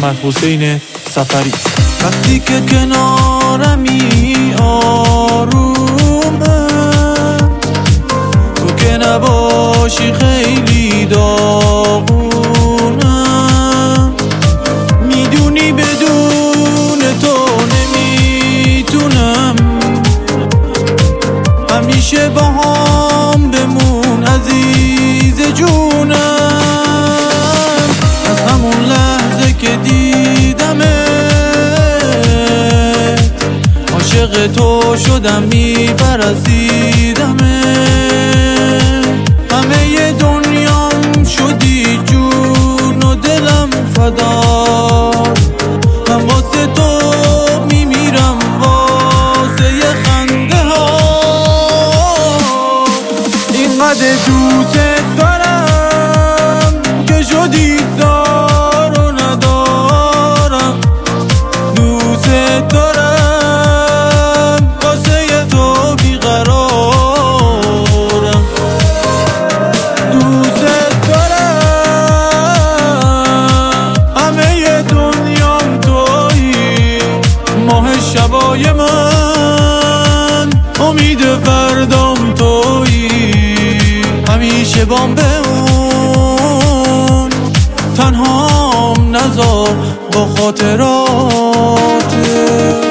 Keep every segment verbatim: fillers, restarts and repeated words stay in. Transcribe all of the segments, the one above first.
محمد حسین سفری. وقتی که کنارمی آرومه، تو که نباشی خیلی داغونه، میدونی بدون تو نمیتونم همیشه با هم بمون عزیز جونم. از همون لحظه که دیدمت عاشق تو شدم، میپرستیدمت، همه دنیام شدی جون و دلم فدا. من واسه تو میمیرم واسه یه خنده ها، اینقدر دوست دارم که شدی دار و ندارم. دوست دارم واسه تو بیقرارم. دوست دارم همه دنیام تویی، ماه شبای من، امید فردام تویی، همیشه بام بمون، تنهام نذار با خاطراتت.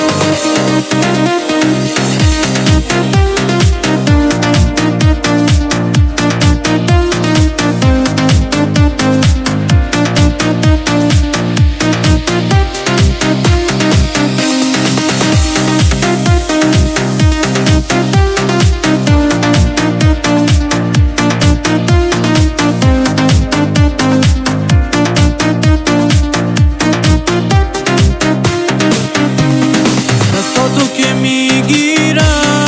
تو که میگیرم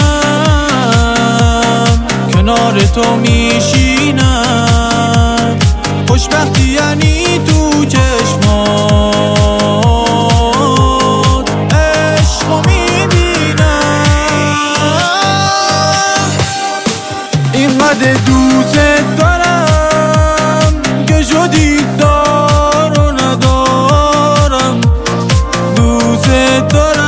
کنار تو میشینم، خوشبختی یعنی تو چشمات عشقو میبینم. اینقدر دوست دارم که شدی دار و ندارم. دوست دارم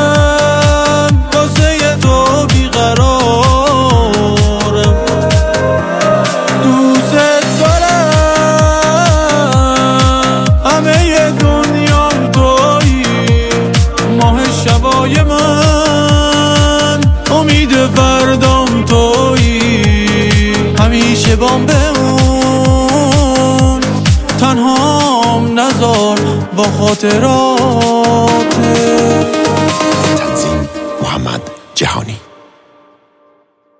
شبای من، امید فردام تویی، همیشه بام بمون، تنهام نذار با خاطراتت. تنظیم محمد جهانی.